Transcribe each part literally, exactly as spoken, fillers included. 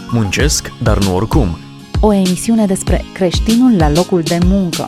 Muncesc, dar nu oricum. O emisiune despre creștinul la locul de muncă.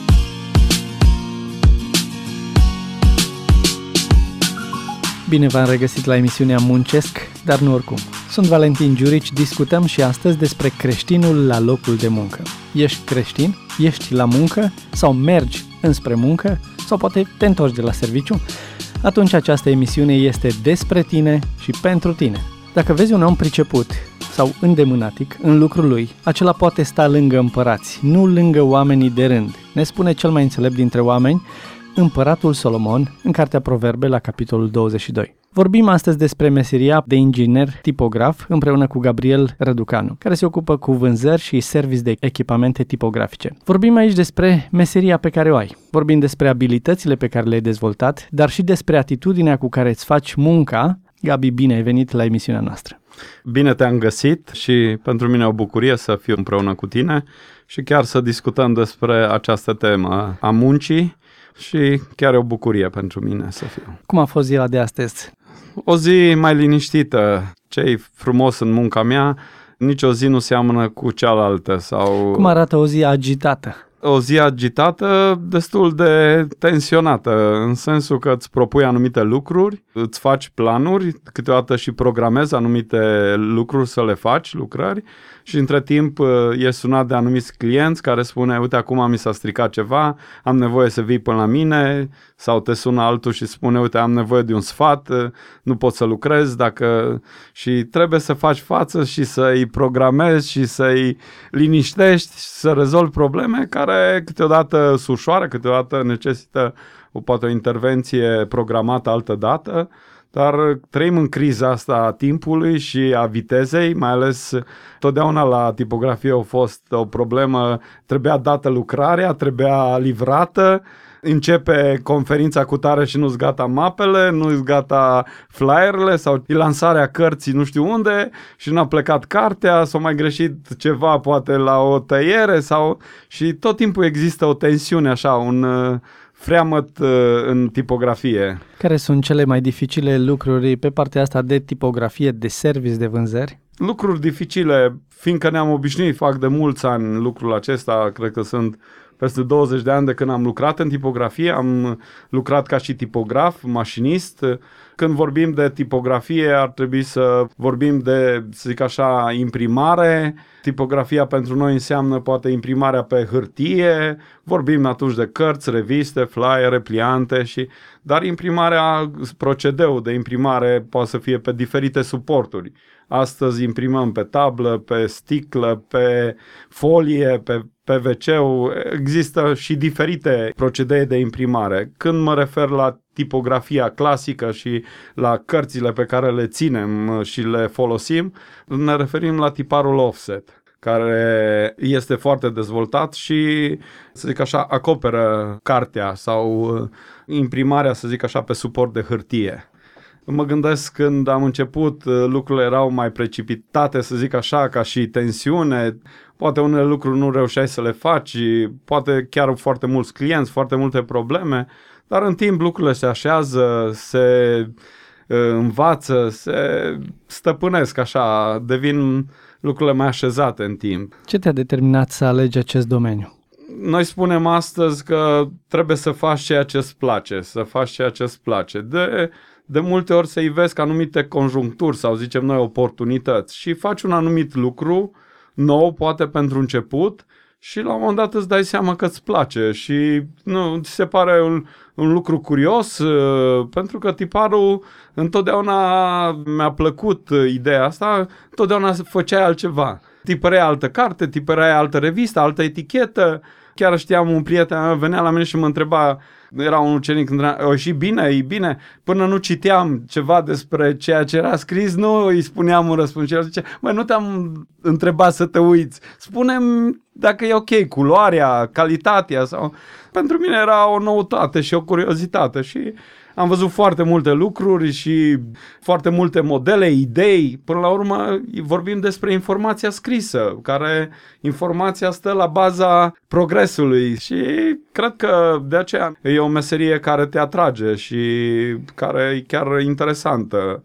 Bine v-am regăsit la emisiunea Muncesc, dar nu oricum. Sunt Valentin Giurici, discutăm și astăzi despre creștinul la locul de muncă. Ești creștin? Ești la muncă? Sau mergi înspre muncă? Sau poate te întorci de la serviciu? Atunci această emisiune este despre tine și pentru tine. Dacă vezi un om priceput sau îndemânatic în lucrul lui, acela poate sta lângă împărați, nu lângă oamenii de rând. Ne spune cel mai înțelept dintre oameni, Împăratul Solomon, în Cartea Proverbe, la capitolul douăzeci și doi. Vorbim astăzi despre meseria de inginer tipograf împreună cu Gabriel Răducanu, care se ocupă cu vânzări și servici de echipamente tipografice. Vorbim aici despre meseria pe care o ai. Vorbim despre abilitățile pe care le-ai dezvoltat, dar și despre atitudinea cu care îți faci munca. Gabi, bine ai venit la emisiunea noastră. Bine te-am găsit și pentru mine o bucurie să fiu împreună cu tine și chiar să discutăm despre această temă a muncii. Și chiar e o bucurie pentru mine să fiu. Cum a fost ziua de astăzi? O zi mai liniștită. Ce-i frumos în munca mea, nici o zi nu seamănă cu cealaltă. Sau... Cum arată o zi agitată? O zi agitată, destul de tensionată, în sensul că îți propui anumite lucruri, îți faci planuri, câteodată și programezi anumite lucruri să le faci, lucrări, și între timp ești sunat de anumiți clienți care spune, uite, acum mi s-a stricat ceva, am nevoie să vii până la mine, sau te sună altul și spune, uite, am nevoie de un sfat, nu pot să lucrez, dacă... și trebuie să faci față și să-i programezi și să-i liniștești, să rezolvi probleme care câteodată sunt ușoare, câteodată necesită o, poate o intervenție programată altă dată. Dar trăim în criza asta a timpului și a vitezei, mai ales totdeauna la tipografie a fost o problemă, trebuia dată lucrarea, trebuia livrată, începe conferința cu tare și nu-s gata mapele, nu-s gata flyerele sau lansarea cărții nu știu unde și n-a plecat cartea, s-a mai greșit ceva poate la o tăiere sau... și tot timpul există o tensiune așa, un... freamăt uh, în tipografie. Care sunt cele mai dificile lucruri pe partea asta de tipografie, de service, de vânzări? Lucruri dificile, fiindcă ne-am obișnuit, fac de mulți ani lucrul acesta, cred că sunt peste douăzeci de ani de când am lucrat în tipografie, am lucrat ca și tipograf, mașinist. Când vorbim de tipografie, ar trebui să vorbim de, să zic așa, imprimare. Tipografia pentru noi înseamnă poate imprimarea pe hârtie, vorbim atunci de cărți, reviste, flyere, pliante, și, dar imprimarea, procedeul de imprimare poate să fie pe diferite suporturi. Astăzi imprimăm pe tablă, pe sticlă, pe folie, pe P V C-ul, există și diferite procedee de imprimare. Când mă refer la tipografia clasică și la cărțile pe care le ținem și le folosim, ne referim la tiparul offset, care este foarte dezvoltat și, să zic așa, acoperă cartea sau imprimarea, să zic așa, pe suport de hârtie. Mă gândesc când am început, lucrurile erau mai precipitate, să zic așa, ca și tensiune, poate unele lucruri nu reușeai să le faci, poate chiar foarte mulți clienți, foarte multe probleme, dar în timp lucrurile se așează, se învață, se stăpânesc așa, devin lucrurile mai așezate în timp. Ce te-a determinat să alegi acest domeniu? Noi spunem astăzi că trebuie să faci ceea ce îți place, să faci ceea ce îți place. De... De multe ori se ivesc anumite conjuncturi sau zicem noi oportunități și faci un anumit lucru nou, poate pentru început, și la un moment dat îți dai seama că îți place și nu, ți se pare un, un lucru curios, pentru că tiparul întotdeauna mi-a plăcut ideea asta, întotdeauna făceai altceva. Tipăreai altă carte, tipăreai altă revistă, altă etichetă. Chiar știam un prieten, venea la mine și mă întreba, era un ucenic, o ieși bine, e bine, până nu citeam ceva despre ceea ce era scris, nu îi spuneam un răspuns. Și el zice, măi, nu te-am întrebat să te uiți, spune-mi dacă e ok, culoarea, calitatea sau... Pentru mine era o noutate și o curiozitate și am văzut foarte multe lucruri și foarte multe modele, idei. Până la urmă vorbim despre informația scrisă, care informația stă la baza progresului și cred că de aceea e o meserie care te atrage și care e chiar interesantă.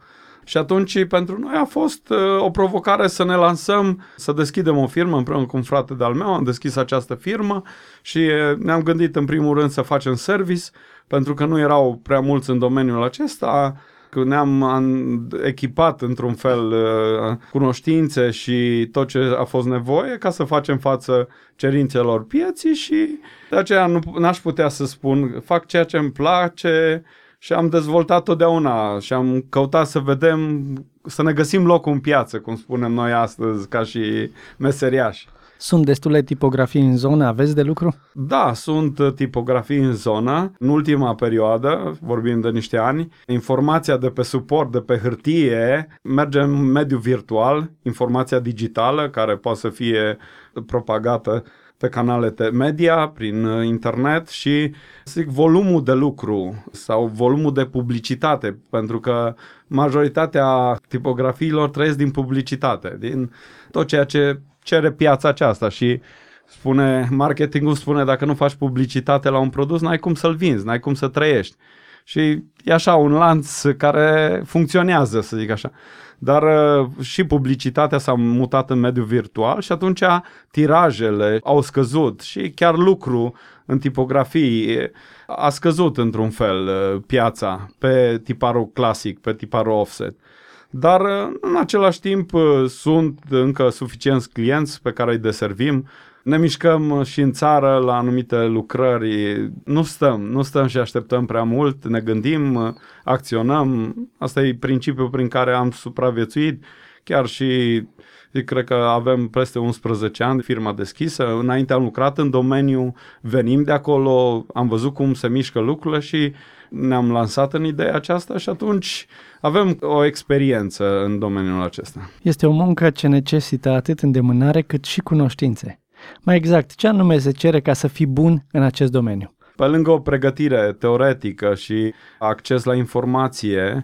Și atunci pentru noi a fost uh, o provocare să ne lansăm, să deschidem o firmă împreună cu un frate de-al meu, am deschis această firmă și uh, ne-am gândit în primul rând să facem service, pentru că nu erau prea mulți în domeniul acesta, că ne-am echipat într-un fel uh, cunoștințe și tot ce a fost nevoie ca să facem față cerințelor pieții și de aceea nu, n-aș putea să spun, fac ceea ce îmi place și am dezvoltat totdeauna și am căutat să vedem, să ne găsim locul în piață, cum spunem noi astăzi, ca și meseriași. Sunt destule tipografii în zonă, aveți de lucru? Da, sunt tipografii în zonă. În ultima perioadă, vorbim de niște ani, informația de pe suport, de pe hârtie, merge în mediul virtual, informația digitală, care poate să fie propagată pe canale media, prin internet și, zic, volumul de lucru sau volumul de publicitate, pentru că majoritatea tipografiilor trăiesc din publicitate, din tot ceea ce cere piața aceasta și spune, marketingul spune, dacă nu faci publicitate la un produs, n-ai cum să-l vinzi, n-ai cum să trăiești. Și e așa un lanț care funcționează, să zic așa. Dar și publicitatea s-a mutat în mediul virtual și atunci tirajele au scăzut și chiar lucru în tipografii a scăzut într-un fel piața pe tiparul clasic, pe tiparul offset. Dar în același timp sunt încă suficienți clienți pe care îi deservim. Ne mișcăm și în țară la anumite lucrări. Nu stăm, nu stăm și așteptăm prea mult, ne gândim, acționăm. Asta e principiul prin care am supraviețuit. Chiar și cred că avem peste unsprezece ani firma deschisă. Înainte am lucrat în domeniu, venim de acolo, am văzut cum se mișcă lucrurile și ne-am lansat în ideea aceasta și atunci avem o experiență în domeniul acesta. Este o muncă ce necesită atât îndemânare cât și cunoștințe. Mai exact, ce anume se cere ca să fii bun în acest domeniu? Pe lângă o pregătire teoretică și acces la informație,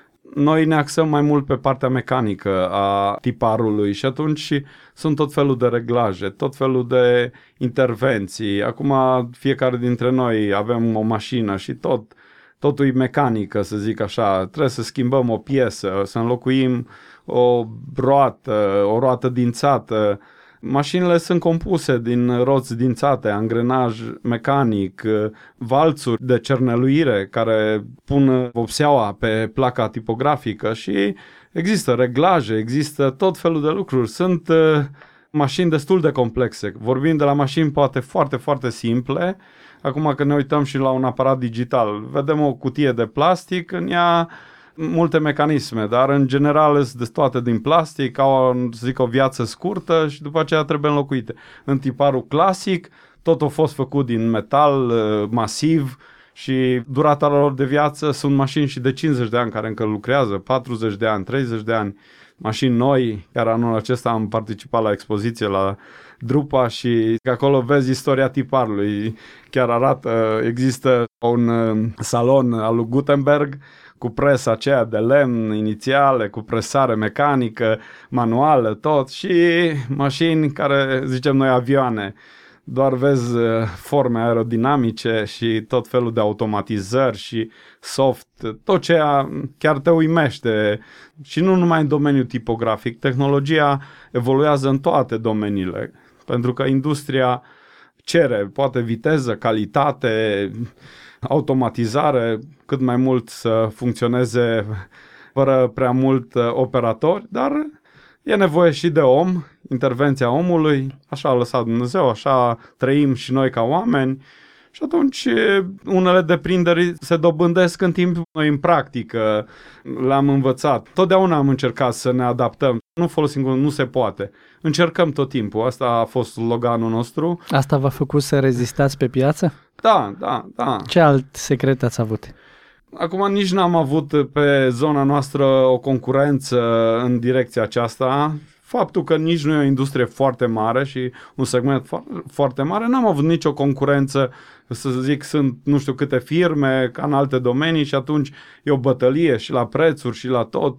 noi ne axăm mai mult pe partea mecanică a tiparului și atunci sunt tot felul de reglaje, tot felul de intervenții. Acum fiecare dintre noi avem o mașină și tot, totul e mecanică, să zic așa. Trebuie să schimbăm o piesă, să înlocuim o roată, o roată dințată. Mașinile sunt compuse din roți dințate, angrenaj mecanic, valțuri de cerneluire care pun vopseaua pe placa tipografică și există reglaje, există tot felul de lucruri. Sunt uh, mașini destul de complexe. Vorbim de la mașini poate foarte, foarte simple. Acum când ne uităm și la un aparat digital, vedem o cutie de plastic, în ea multe mecanisme, dar în general sunt toate din plastic, au, să zic, o viață scurtă și după aceea trebuie înlocuite. În tiparul clasic, tot a fost făcut din metal masiv și durata lor de viață sunt mașini și de cincizeci de ani care încă lucrează, patruzeci de ani, treizeci de ani, mașini noi. Iar anul acesta am participat la expoziție la Drupa și acolo vezi istoria tiparului. Chiar arată, există un salon al lui Gutenberg cu presa aceea de lemn inițiale, cu presare mecanică, manuală, tot, și mașini care, zicem noi, avioane. Doar vezi forme aerodinamice și tot felul de automatizări și soft, tot ceea chiar te uimește. Și nu numai în domeniul tipografic, tehnologia evoluează în toate domeniile, pentru că industria cere, poate viteză, calitate, automatizare, cât mai mult să funcționeze fără prea mult operatori, dar e nevoie și de om, intervenția omului, așa a lăsat Dumnezeu, așa trăim și noi ca oameni și atunci unele deprinderi se dobândesc în timp, noi în practică le-am învățat. Totdeauna am încercat să ne adaptăm, nu folosim, nu se poate. Încercăm tot timpul, asta a fost sloganul nostru. Asta v-a făcut să rezistați pe piață? Da, da, da. Ce alt secret ați avut? Acum nici n-am avut pe zona noastră o concurență în direcția aceasta. Faptul că nici nu e o industrie foarte mare și un segment fo- foarte mare, n-am avut nicio concurență, să zic, sunt nu știu câte firme ca în alte domenii și atunci e o bătălie și la prețuri și la tot.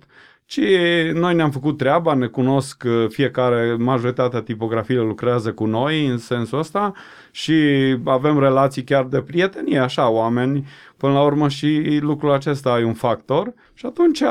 ci noi ne-am făcut treaba, ne cunosc fiecare, majoritatea tipografiilor lucrează cu noi în sensul ăsta și avem relații chiar de prietenie, așa, oameni, până la urmă și lucrul acesta e un factor și atunci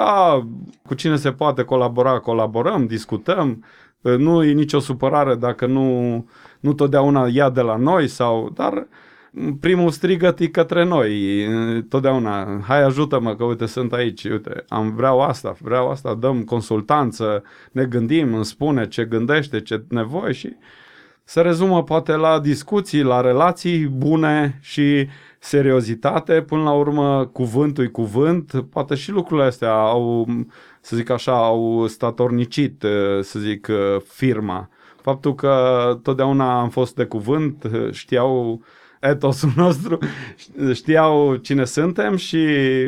cu cine se poate colabora, colaborăm, discutăm, nu e nicio supărare dacă nu, nu totdeauna ia de la noi, sau, dar primul strigăt e către noi, totdeauna, hai ajută-mă că uite sunt aici, uite, am vreau asta, vreau asta, dăm consultanță, ne gândim, îmi spune ce gândește, ce nevoie și se rezumă poate la discuții, la relații bune și seriozitate, până la urmă cuvântul e cuvânt, poate și lucrurile astea au, să zic așa, au statornicit, să zic, firma. Faptul că totdeauna am fost de cuvânt, știau etosul nostru, știau cine suntem și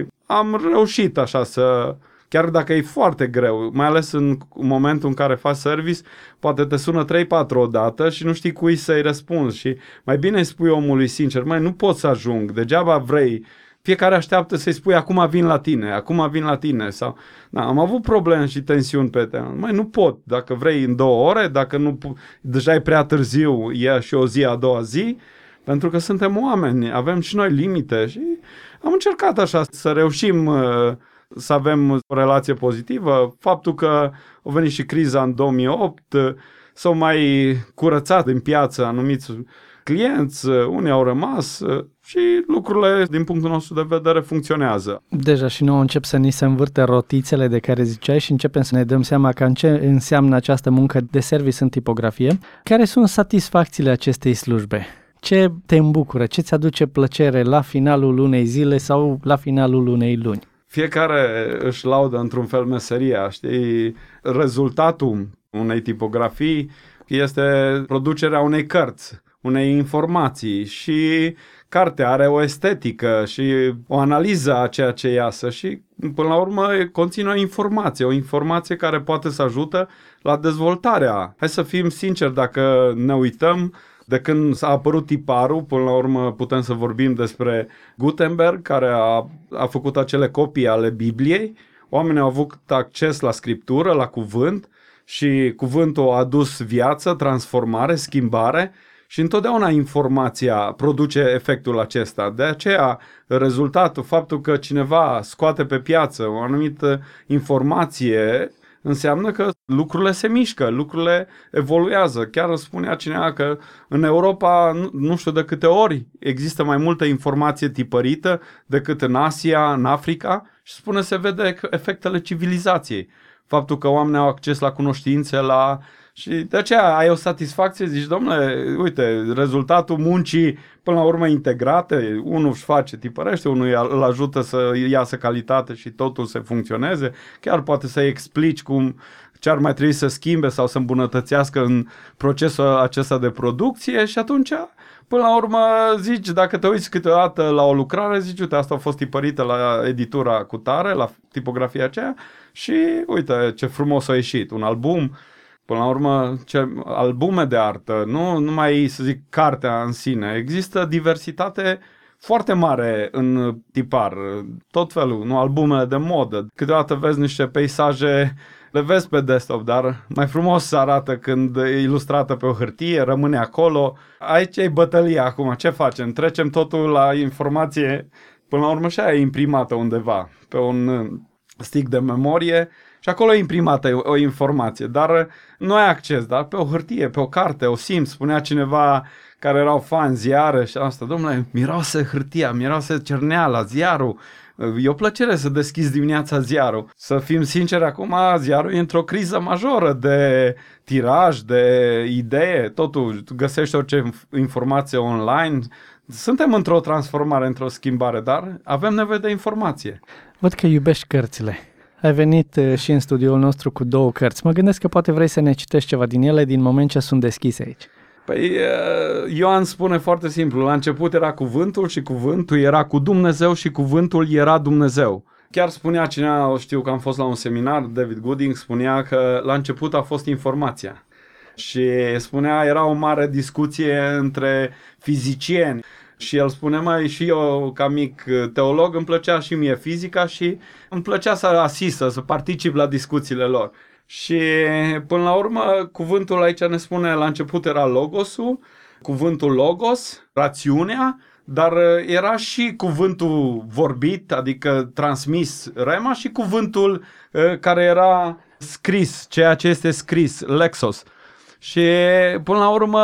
am reușit așa să, chiar dacă e foarte greu, mai ales în momentul în care faci service, poate te sună trei patru odată și nu știi cui să-i răspunzi și mai bine îi spui omului sincer, mai nu pot să ajung, degeaba vrei, fiecare așteaptă să-i spui acum vin la tine, acum vin la tine sau, da, am avut probleme și tensiuni pe teren, mai nu pot, dacă vrei în două ore, dacă nu, deja e prea târziu, e și o zi a doua zi, pentru că suntem oameni, avem și noi limite și am încercat așa să reușim să avem o relație pozitivă. Faptul că a venit și criza în două mii opt, s-au mai curățat în piață anumiți clienți, unii au rămas și lucrurile din punctul nostru de vedere funcționează. Deja și nouă încep să ni se învârte rotițele de care ziceai și începem să ne dăm seama cam ce înseamnă această muncă de service în tipografie. Care sunt satisfacțiile acestei slujbe? Ce te îmbucură? Ce ți aduce plăcere la finalul unei zile sau la finalul unei luni? Fiecare își laudă într-un fel meseria, știi? Rezultatul unei tipografii este producerea unei cărți, unei informații și cartea are o estetică și o analiză a ceea ce iasă și până la urmă conține o informație, o informație care poate să ajută la dezvoltarea. Hai să fim sinceri, dacă ne uităm, de când s-a apărut tiparul, până la urmă putem să vorbim despre Gutenberg, care a, a făcut acele copii ale Bibliei. Oamenii au avut acces la scriptură, la cuvânt și cuvântul a adus viață, transformare, schimbare și întotdeauna informația produce efectul acesta. De aceea rezultatul, faptul că cineva scoate pe piață o anumită informație, înseamnă că lucrurile se mișcă, lucrurile evoluează. Chiar spunea cineva că în Europa, nu știu de câte ori, există mai multă informație tipărită decât în Asia, în Africa și spune se vede efectele civilizației. Faptul că oamenii au acces la cunoștințe, la... și de aceea ai o satisfacție, zici, domnule, uite, rezultatul muncii până la urmă integrate, unul își face, tipărește, unul îl ajută să iasă calitate și totul să funcționeze, chiar poate să-i explici cum, ce ar mai trebui să schimbe sau să îmbunătățească în procesul acesta de producție și atunci, până la urmă, zici, dacă te uiți câteodată la o lucrare, zici, uite, asta a fost tipărită la editura cu tare, la tipografia aceea și uite ce frumos a ieșit, un album. Până la urmă, ce, albume de artă, nu numai, să zic, cartea în sine. Există diversitate foarte mare în tipar, tot felul, nu albumele de modă. Câteodată vezi niște peisaje, le vezi pe desktop, dar mai frumos arată când e ilustrată pe o hârtie, rămâne acolo. Aici e bătălia acum, ce facem? Trecem totul la informație, până la urmă și aia e imprimată undeva, pe un stick de memorie. Și acolo e imprimată o informație, dar nu ai acces, dar pe o hârtie, pe o carte, o simți, spunea cineva care erau fani ziare și asta, domnule, miroase hârtia, miroase cerneala, ziarul, e o plăcere să deschizi dimineața ziarul. Să fim sinceri, acum ziarul e într-o criză majoră de tiraj, de idee, totul, găsești orice informație online. Suntem într-o transformare, într-o schimbare, dar avem nevoie de informație. Văd că iubești cărțile. Ai venit și în studioul nostru cu două cărți. Mă gândesc că poate vrei să ne citești ceva din ele din moment ce sunt deschise aici. Păi Ioan spune foarte simplu, la început era cuvântul și cuvântul era cu Dumnezeu și cuvântul era Dumnezeu. Chiar spunea cineva, știu că am fost la un seminar, David Gooding spunea că la început a fost informația. Și spunea, era o mare discuție între fizicieni Și el spune, mai și eu ca mic teolog îmi plăcea și mie fizica și îmi plăcea să asistă, să particip la discuțiile lor. Și până la urmă cuvântul aici ne spune, la început era logosul, cuvântul logos, rațiunea, dar era și cuvântul vorbit, adică transmis, rema, și cuvântul care era scris, ceea ce este scris, lexos. Și până la urmă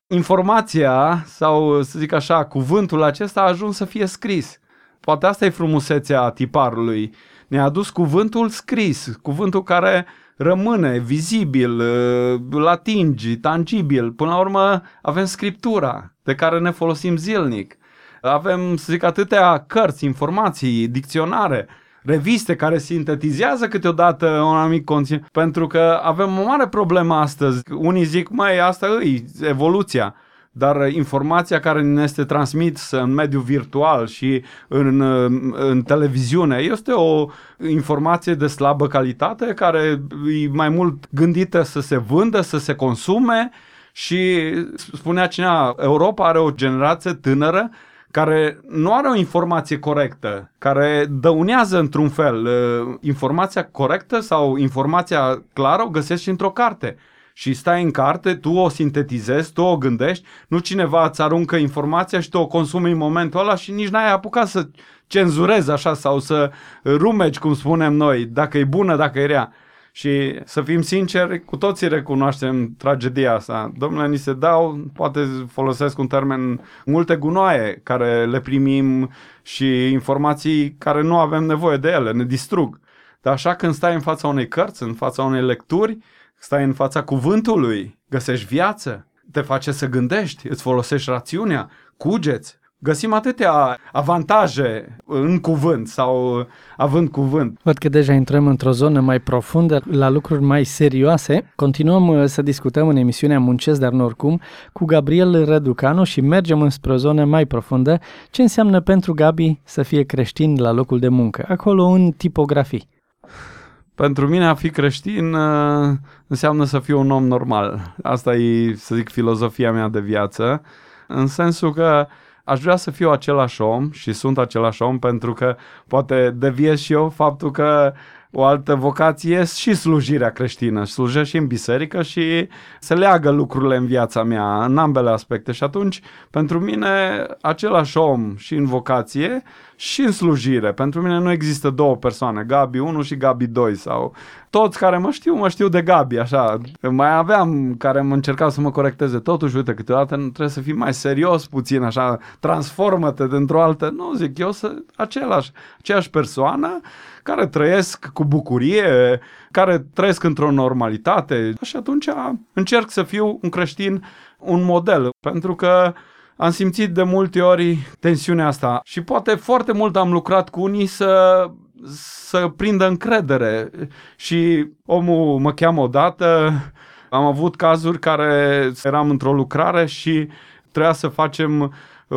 informația, sau să zic așa, cuvântul acesta a ajuns să fie scris. Poate asta e frumusețea tiparului. Ne-a adus cuvântul scris, cuvântul care rămâne vizibil, îl atingi, tangibil. Până la urmă avem scriptura de care ne folosim zilnic. Avem, să zic, atâtea cărți, informații, dicționare, reviste care sintetizează câteodată un anumit conținut, pentru că avem o mare problemă astăzi. Unii zic, măi, asta e evoluția, dar informația care ne este transmisă în mediul virtual și în, în televiziune este o informație de slabă calitate care e mai mult gândită să se vândă, să se consume. Și spunea cineva, Europa are o generație tânără care nu are o informație corectă, care dăunează într-un fel. Informația corectă sau informația clară o găsești și într-o carte. Și stai în carte, tu o sintetizezi, tu o gândești, nu cineva îți aruncă informația și tu o consumi în momentul ăla și nici n-ai apucat să cenzurezi așa sau să rumegi, cum spunem noi, dacă e bună, dacă e rea. Și să fim sinceri, cu toții recunoaștem tragedia asta. Domnule, ni se dau, poate folosesc un termen, multe gunoaie care le primim și informații care nu avem nevoie de ele, ne distrug. Dar așa când stai în fața unei cărți, în fața unei lecturi, stai în fața cuvântului, găsești viață, te face să gândești, îți folosești rațiunea, cugeți. Găsim atâtea avantaje în cuvânt sau având cuvânt. Văd că deja intrăm într-o zonă mai profundă, la lucruri mai serioase. Continuăm să discutăm în emisiunea Muncesc, dar nu oricum, cu Gabriel Răducanu și mergem înspre o zonă mai profundă. Ce înseamnă pentru Gabi să fie creștin la locul de muncă, acolo în tipografii? Pentru mine a fi creștin înseamnă să fiu un om normal. Asta e, să zic, filozofia mea de viață, în sensul că aș vrea să fiu același om și sunt același om, pentru că poate deviez și eu faptul că o altă vocație e și slujirea creștină. Slujesc și în biserică și se leagă lucrurile în viața mea, în ambele aspecte. Și atunci, pentru mine, același om și în vocație și în slujire. Pentru mine nu există două persoane, Gabi unu și Gabi doi, sau toți care mă știu, mă știu de Gabi, așa. Mai aveam care mă încercau să mă corecteze. Totuși, uite, câteodată trebuie să fii mai serios puțin, așa, transformă-te dintr-o altă. Nu, zic eu, să același, aceeași persoană care trăiesc cu bucurie, care trăiesc într-o normalitate. Și atunci încerc să fiu un creștin, un model, pentru că am simțit de multe ori tensiunea asta și poate foarte mult am lucrat cu unii să, să prindă încredere. Și omul mă cheamă odată, am avut cazuri care eram într-o lucrare și trebuia să facem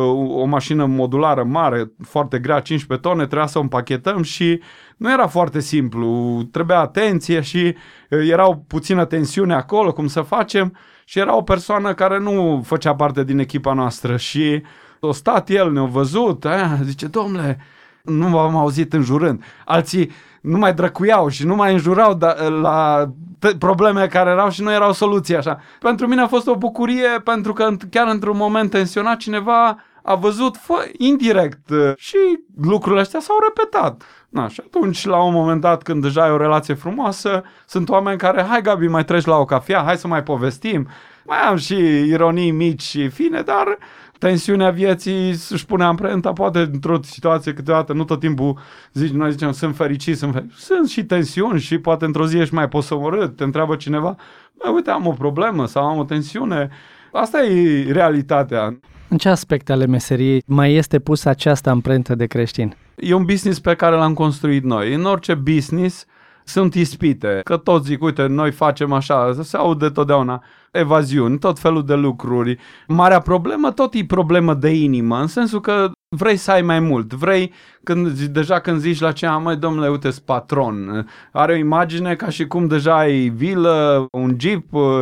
o mașină modulară mare, foarte grea, cincisprezece tone, trebuia să o împachetăm și nu era foarte simplu, trebuia atenție și era o puțină tensiune acolo, cum să facem, și era o persoană care nu făcea parte din echipa noastră și a stat el, ne-a văzut, aia, zice, domnule, nu m-am auzit înjurând. Alții nu mai drăcuiau și nu mai înjurau da, la probleme care erau și nu erau soluții așa. Pentru mine a fost o bucurie, pentru că chiar într-un moment tensionat cineva a văzut fă, indirect și lucrurile astea s-au repetat. Na, și atunci, la un moment dat, când deja e o relație frumoasă, sunt oameni care, hai Gabi, mai treci la o cafea, hai să mai povestim. Mai am și ironii mici și fine, dar tensiunea vieții își pune amprenta, poate într-o situație câteodată, nu tot timpul zici, noi zicem, sunt fericit, sunt fericit. Sunt și tensiuni și poate într-o zi ești mai posomorât, te întreabă cineva, uite, am o problemă sau am o tensiune. Asta e realitatea. În ce aspecte ale meseriei mai este pusă această amprentă de creștin? E un business pe care l-am construit noi. În orice business sunt ispite, că toți zic, uite, noi facem așa, se aude totdeauna. evaziuni, tot felul de lucruri. Marea problemă tot e problemă de inimă, în sensul că vrei să ai mai mult, vrei, când, deja când zici la cineva, măi, domnule, uite-s patron, are o imagine ca și cum deja ai vilă, un jeep,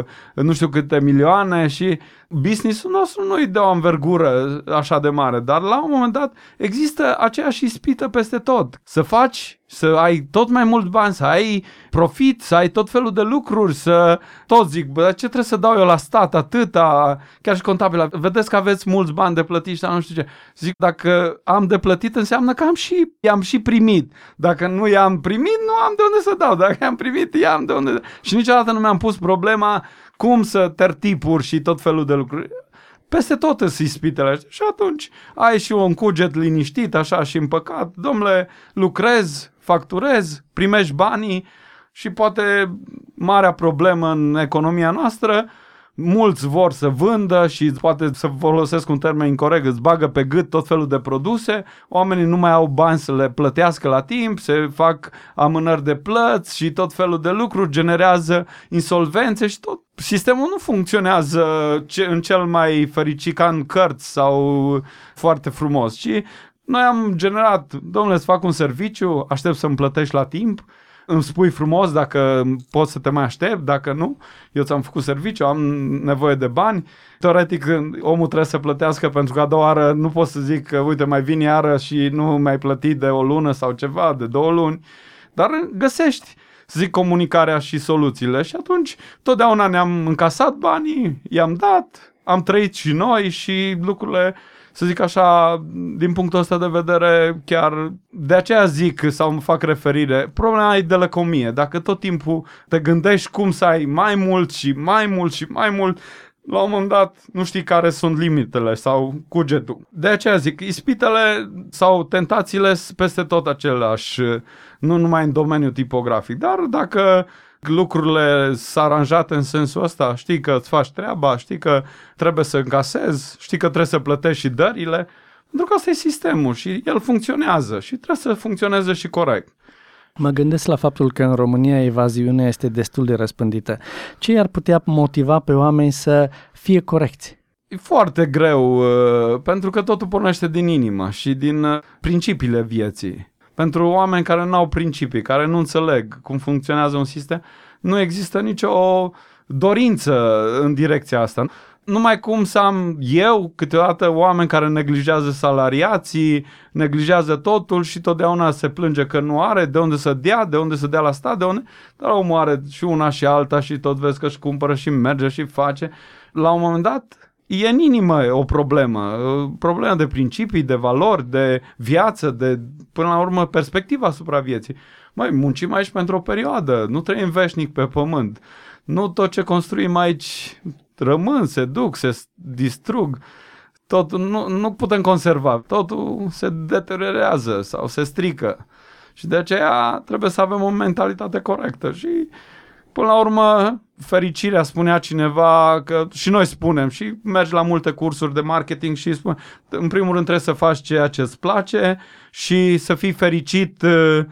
nu știu câte milioane și business-ul nostru nu-i de o învergură așa de mare, dar la un moment dat există aceeași ispită peste tot. Să faci, să ai tot mai mult bani, să ai profit, să ai tot felul de lucruri, să tot zic, bă, ce trebuie să dau eu la stat atâta, chiar și contabila, vedeți că aveți mulți bani de plătit și nu știu ce. Zic, dacă am de plătit înseamnă că am și, i-am și primit. Dacă nu i-am primit, nu am de unde să dau. Dacă i-am primit, i-am de unde. Și niciodată nu mi-am pus problema cum să tertipuri și tot felul de lucruri. Peste tot îs ispitele astea. Și atunci ai și un cuget liniștit, așa și împăcat. Dom'le, lucrezi, facturezi, primești banii și poate marea problemă în economia noastră, mulți vor să vândă și poate să folosesc un termen incorect, îți bagă pe gât tot felul de produse, oamenii nu mai au bani să le plătească la timp, se fac amânări de plăți și tot felul de lucruri, generează insolvențe și tot. Sistemul nu funcționează în cel mai fericit ca în cărți sau foarte frumos, ci noi am generat, domnule, îți fac un serviciu, aștept să-mi plătești la timp, îmi spui frumos dacă poți să te mai aștept, dacă nu, eu ți-am făcut serviciu, am nevoie de bani. Teoretic, omul trebuie să plătească pentru că a doua oară nu pot să zic că, uite, mai vin iară și nu mi-ai plătit de o lună sau ceva, de două luni, dar găsești, să zic, comunicarea și soluțiile și atunci totdeauna ne-am încasat banii, i-am dat, am trăit și noi și lucrurile, să zic așa, din punctul ăsta de vedere, chiar de aceea zic sau îmi fac referire, problema e de lăcomie. Dacă tot timpul te gândești cum să ai mai mult și mai mult și mai mult, la un moment dat nu știi care sunt limitele sau cugetul. De aceea zic, ispitele sau tentațiile sunt peste tot aceleași, nu numai în domeniul tipografic, dar dacă lucrurile s-au aranjate în sensul ăsta, știi că îți faci treaba, știi că trebuie să încasezi, știi că trebuie să plătești și dările, pentru că ăsta e sistemul și el funcționează și trebuie să funcționeze și corect. Mă gândesc la faptul că în România evaziunea este destul de răspândită. Ce i-ar putea motiva pe oameni să fie corecți? E foarte greu, pentru că totul pornește din inimă și din principiile vieții. Pentru oameni care nu au principii, care nu înțeleg cum funcționează un sistem, nu există nicio dorință în direcția asta. Numai cum să am eu câteodată oameni care neglijează salariații, neglijează totul și totdeauna se plânge că nu are de unde să dea, de unde să dea la stat, de unde... Dar omul are și una și alta și tot vezi că își cumpără și merge și face. La un moment dat e în inimă o problemă, o problemă de principii, de valori, de viață, de, până la urmă, perspectiva asupra vieții. Măi, muncim aici pentru o perioadă, nu trăim veșnic pe pământ. Nu tot ce construim aici rămân, se duc, se distrug. Totul nu, nu putem conserva, totul se deteriorează sau se strică. Și de aceea trebuie să avem o mentalitate corectă și până la urmă, fericirea, spunea cineva, că și noi spunem, și mergi la multe cursuri de marketing și spune, în primul rând trebuie să faci ceea ce îți place și să fii fericit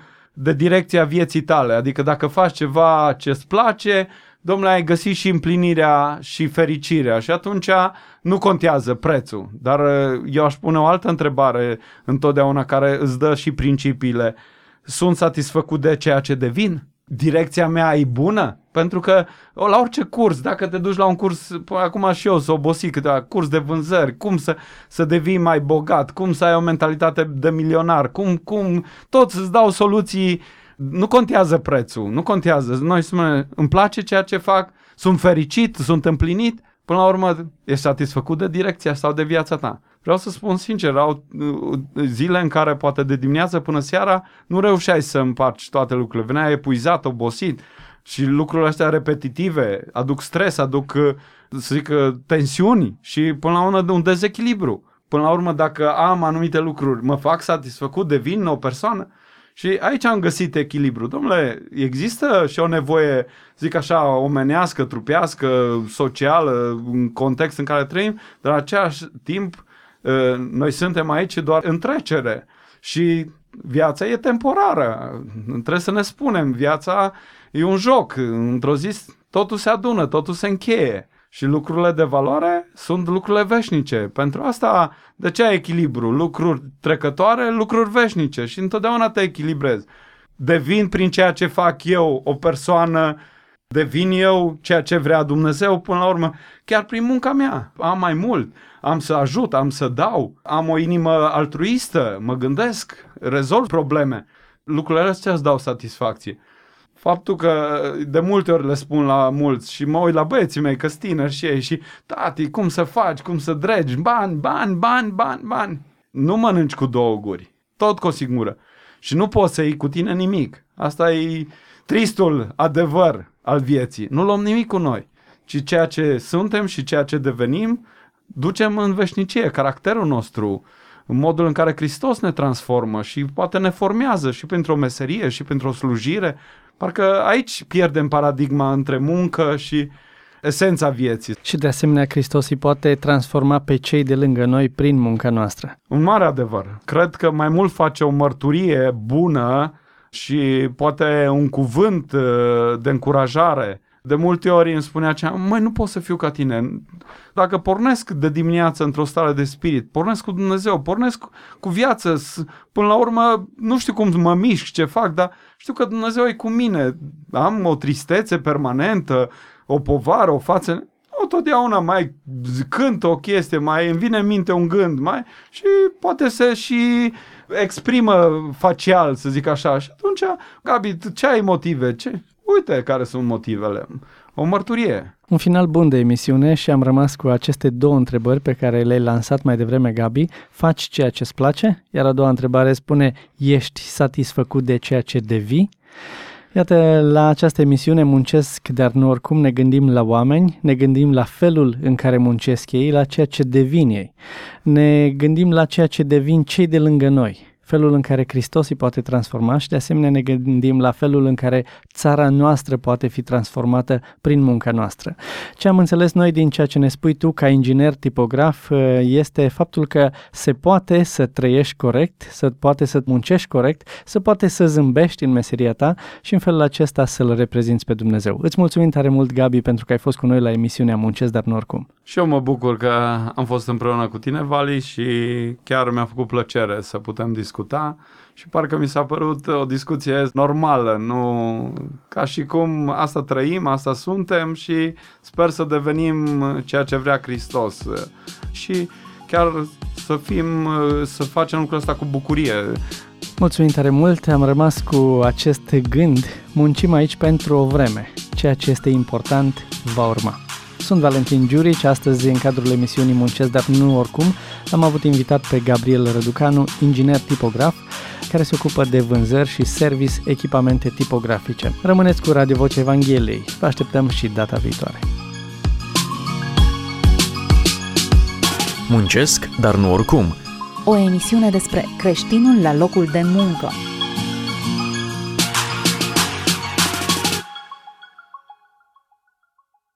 de direcția vieții tale. Adică dacă faci ceva ce îți place, domnule, ai găsit și împlinirea și fericirea și atunci nu contează prețul. Dar eu aș pune o altă întrebare întotdeauna care îți dă și principiile. Sunt satisfăcut de ceea ce devin? Direcția mea e bună? Pentru că la orice curs, dacă te duci la un curs, acum și eu să obosi câteva curs de vânzări, cum să, să devii mai bogat, cum să ai o mentalitate de milionar, cum, cum, toți îți dau soluții, nu contează prețul, nu contează. Noi spunem, îmi place ceea ce fac, sunt fericit, sunt împlinit, până la urmă ești satisfăcut de direcția sau de viața ta. Vreau să spun sincer, au zile în care poate de dimineață până seara nu reușeai să împarci toate lucrurile. Veneai epuizat, obosit și lucrurile astea repetitive aduc stres, aduc, să zic, tensiuni și până la urmă un dezechilibru. Până la urmă, dacă am anumite lucruri, mă fac satisfăcut, devin o persoană. Și aici am găsit echilibru. Dom'le, există și o nevoie, zic așa, omenească, trupească, socială, în context în care trăim, dar în același timp noi suntem aici doar în trecere și viața e temporară. Trebuie să ne spunem, viața e un joc. Într-o zi totul se adună, totul se încheie. Și lucrurile de valoare sunt lucrurile veșnice. Pentru asta, de ce ai echilibru? Lucruri trecătoare, lucruri veșnice și întotdeauna te echilibrezi. Devin prin ceea ce fac eu o persoană, devin eu ceea ce vrea Dumnezeu până la urmă, chiar prin munca mea. Am mai mult, am să ajut, am să dau, am o inimă altruistă, mă gândesc, rezolv probleme. Lucrurile astea îți dau satisfacție. Faptul că de multe ori le spun la mulți și mă uit la băieții mei, că-s tineri și ei și tati, cum să faci, cum să dregi, bani, bani, bani, bani, bani. Nu mănânci cu două guri, tot cu o singură. Și nu poți să iei cu tine nimic. Asta e tristul adevăr al vieții. Nu luăm nimic cu noi, ci ceea ce suntem și ceea ce devenim, ducem în veșnicie, caracterul nostru, în modul în care Hristos ne transformă și poate ne formează și pentru o meserie și pentru o slujire. Parcă aici pierdem paradigma între muncă și esența vieții. Și de asemenea, Hristos îi poate transforma pe cei de lângă noi prin munca noastră. Un mare adevăr. Cred că mai mult face o mărturie bună și poate un cuvânt de încurajare. De multe ori îmi spunea aceea, măi, nu pot să fiu ca tine. Dacă pornesc de dimineață într-o stare de spirit, pornesc cu Dumnezeu, pornesc cu viață, până la urmă nu știu cum mă mișc, ce fac, dar știu că Dumnezeu e cu mine. Am o tristețe permanentă, o povară, o față, nu, totdeauna mai cânt o chestie, mai îmi vine în minte un gând, mai și poate se și exprimă facial, să zic așa. Și atunci, Gabi, ce ai motive? Ce? Uite care sunt motivele. O mărturie. Un final bun de emisiune și am rămas cu aceste două întrebări pe care le-ai lansat mai devreme, Gabi. Faci ceea ce îți place? Iar a doua întrebare spune, ești satisfăcut de ceea ce devii? Iată, la această emisiune Muncesc, dar nu oricum, ne gândim la oameni, ne gândim la felul în care muncesc ei, la ceea ce devin ei. Ne gândim la ceea ce devin cei de lângă noi, felul în care Hristos îi poate transforma și de asemenea ne gândim la felul în care țara noastră poate fi transformată prin munca noastră. Ce am înțeles noi din ceea ce ne spui tu ca inginer tipograf este faptul că se poate să trăiești corect, să poate să muncești corect, să poate să zâmbești în meseria ta și în felul acesta să-L reprezinți pe Dumnezeu. Îți mulțumim tare mult, Gabi, pentru că ai fost cu noi la emisiunea Muncesc, dar nu oricum. Și eu mă bucur că am fost împreună cu tine, Vali, și chiar mi-a făcut plăcere să putem discuta și parcă mi s-a părut o discuție normală, nu ca și cum asta trăim, asta suntem și sper să devenim ceea ce vrea Hristos și chiar să fim, să facem lucrul ăsta cu bucurie. Mulțumim tare mult, am rămas cu acest gând, muncim aici pentru o vreme, ceea ce este important va urma. Sunt Valentin Giurici, astăzi în cadrul emisiunii Muncesc, dar nu oricum, am avut invitat pe Gabriel Răducanu, inginer tipograf, care se ocupă de vânzări și service echipamente tipografice. Rămâneți cu Radio Vocea Evangheliei, vă așteptăm și data viitoare. Muncesc, dar nu oricum. O emisiune despre creștinul la locul de muncă.